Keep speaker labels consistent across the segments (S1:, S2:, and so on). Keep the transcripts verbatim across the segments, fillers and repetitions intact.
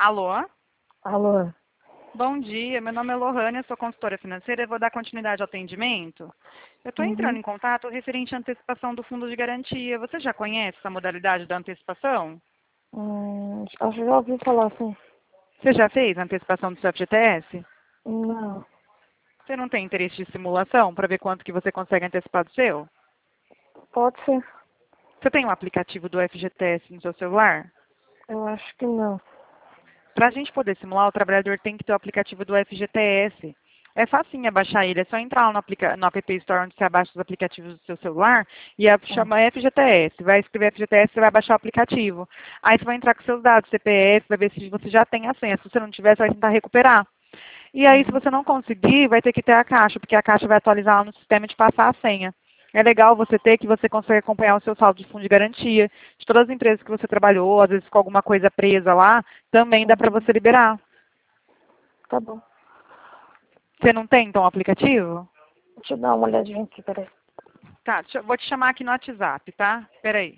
S1: Alô?
S2: Alô?
S1: Bom dia, meu nome é Lohane, sou consultora financeira e vou dar continuidade ao atendimento. Eu estou entrando
S2: Uhum.
S1: em contato referente à antecipação do fundo de garantia. Você já conhece essa modalidade da antecipação?
S2: Hum, acho que já ouvi falar assim.
S1: Você já fez a antecipação do seu F G T S?
S2: Não.
S1: Você não tem interesse de simulação para ver quanto que você consegue antecipar do seu?
S2: Pode ser.
S1: Você tem um aplicativo do F G T S no seu celular?
S2: Eu acho que não.
S1: Para a gente poder simular, o trabalhador tem que ter o aplicativo do F G T S. É facinho abaixar ele, é só entrar lá no, aplica no App Store onde você abaixa os aplicativos do seu celular e a,
S2: Hum.
S1: chama F G T S. Vai escrever F G T S, você vai baixar o aplicativo. Aí você vai entrar com seus dados, C P F, vai ver se você já tem a senha. Se você não tiver, você vai tentar recuperar. E aí, se
S2: Uhum.
S1: você não conseguir, vai ter que ter a caixa, porque a caixa vai atualizar lá no sistema de passar a senha. É legal você ter que você consegue acompanhar o seu saldo de fundo de garantia. De todas as empresas que você trabalhou, às vezes com alguma coisa presa lá, também dá para
S2: Uhum.
S1: você liberar.
S2: Tá bom.
S1: Você não tem, então, o aplicativo?
S2: Deixa eu dar uma olhadinha aqui, peraí.
S1: Tá, deixa eu- vou te chamar aqui no WhatsApp, tá? Peraí.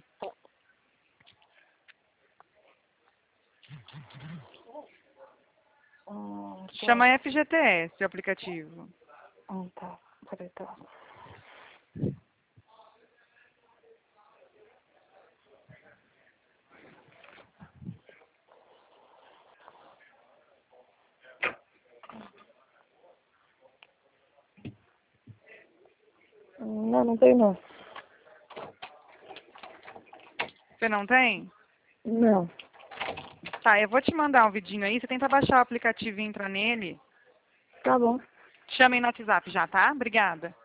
S2: Hum, deixa eu...
S1: Chama F G T S, o aplicativo.
S2: Hum, tá. Peraí, tá. Hum, Não, não tem não.
S1: Você não tem?
S2: Não.
S1: Tá, eu vou te mandar um vidinho aí. Você tenta baixar o aplicativo e entrar nele.
S2: Tá bom.
S1: Chama aí no WhatsApp já, tá? Obrigada.